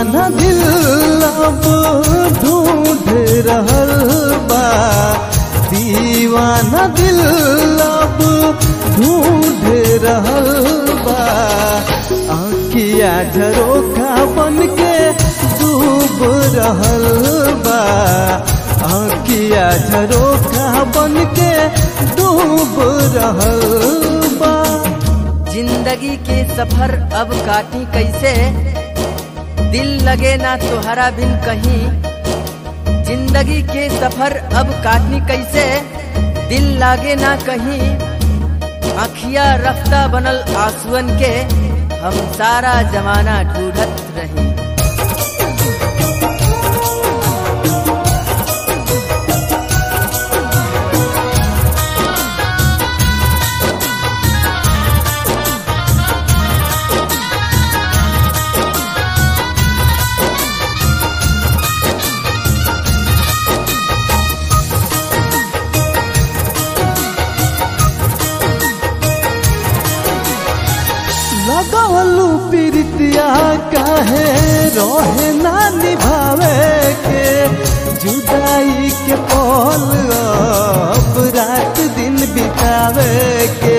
दीवाना दिल अब ढूंढ रहल बा, दीवाना दिल अब ढूंढ रहल बा। आँखिया झरोखा बन के डूब रहल बा, आँखिया झरोखा बन के डूब रहल बा। जिंदगी के सफर अब काटी कैसे, दिल लगे ना तुहरा बिन कहीं। जिंदगी के सफर अब काटनी कैसे, दिल लागे ना कहीं। आँखिया रफ्ता बनल आंसुअन के, हम सारा जमाना ढूंढत रही। लगलू प्रीतिया काहे रहे ना निभावे के, जुदाई के पल अब रात दिन बितावे के।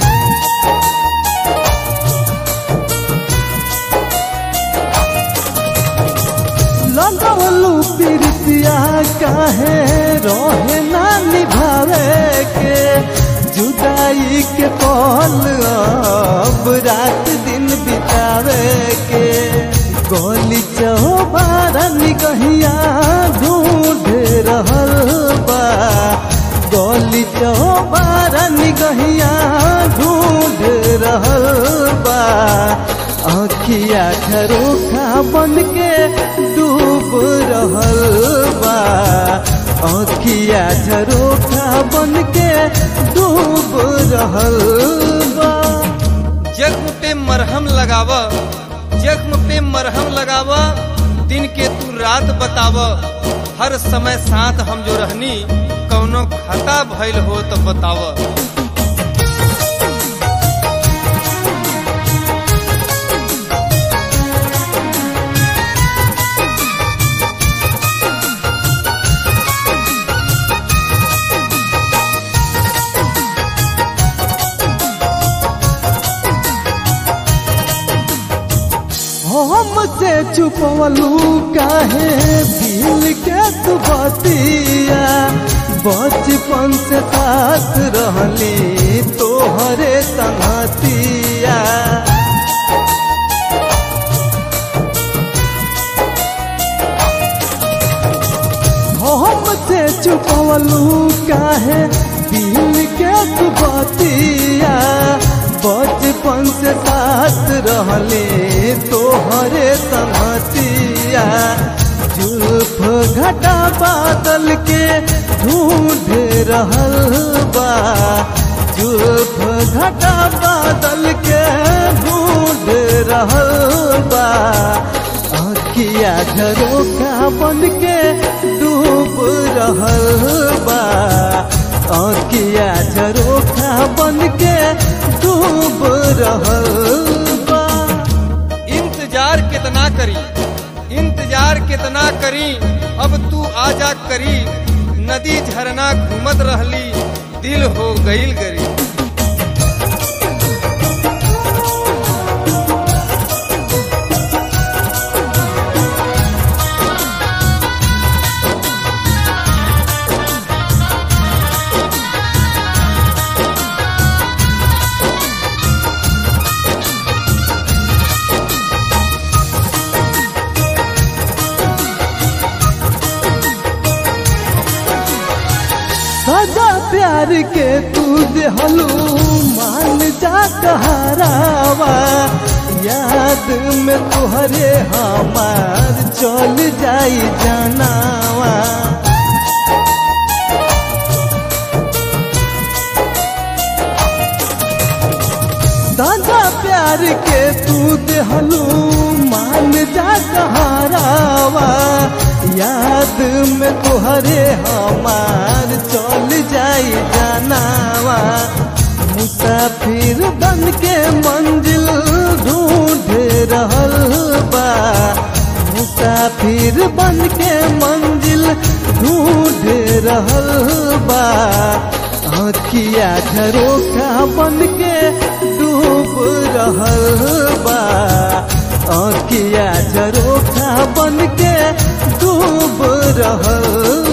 लगलू प्रीतिया काहे रहे ना निभावे के, जुदाई के पल अब रात दिन बितावे के। गोली चौबारा निगहिया ढूंढ रहल बा, गोली चौबारा निगहिया ढूंढ रहल बा। आँखिया झरोखा बन के डूब रहल बा, आँखिया झरोखा बन के डूब रहल बा। जख्म पे मरहम लगावा, जख्म पे मरहम लगावा, दिन के तू रात बतावा। हर समय साथ हम जो रहनी, कौनो खता भइल हो तो बतावा। हमसे छुपवलू काहे दिल के तू बतिया, बचपन से साथ रहली तोहरे संगतिया। हमसे छुपवलू काहे दिल के तू बतिया, बचपन से साथ रहले तोहरे संगतिया। जुल्फ घटा बादल के ढूंढ रहल बा, जुल्फ घटा बादल के ढूंढ रहल बा। आँखिया झरोखा बन के डूब रहल बा, आँखिया झरोखा बन के डूब रहल बा। इंतजार कितना करी, इंतजार कितना करी, अब तू आजा करी। नदी झरना घूमत रहली, दिल हो गईल गरी। सजा प्यार के तू देहलू मान जा कहरावा, याद में तुहरे हमार चल जाई जनावा। सजा प्यार के तू देहलू मान जा कहरावा, याद में तुहरे हमार चल जाई जनावा। मुसाफिर बन के मंजिल ढूंढ रहल बा, मुसाफिर बन के मंजिल ढूंढ रहल बा, आँखिया झरोखा बन के डूब रहल बा, आँखिया झरोखा बन के डूब रहल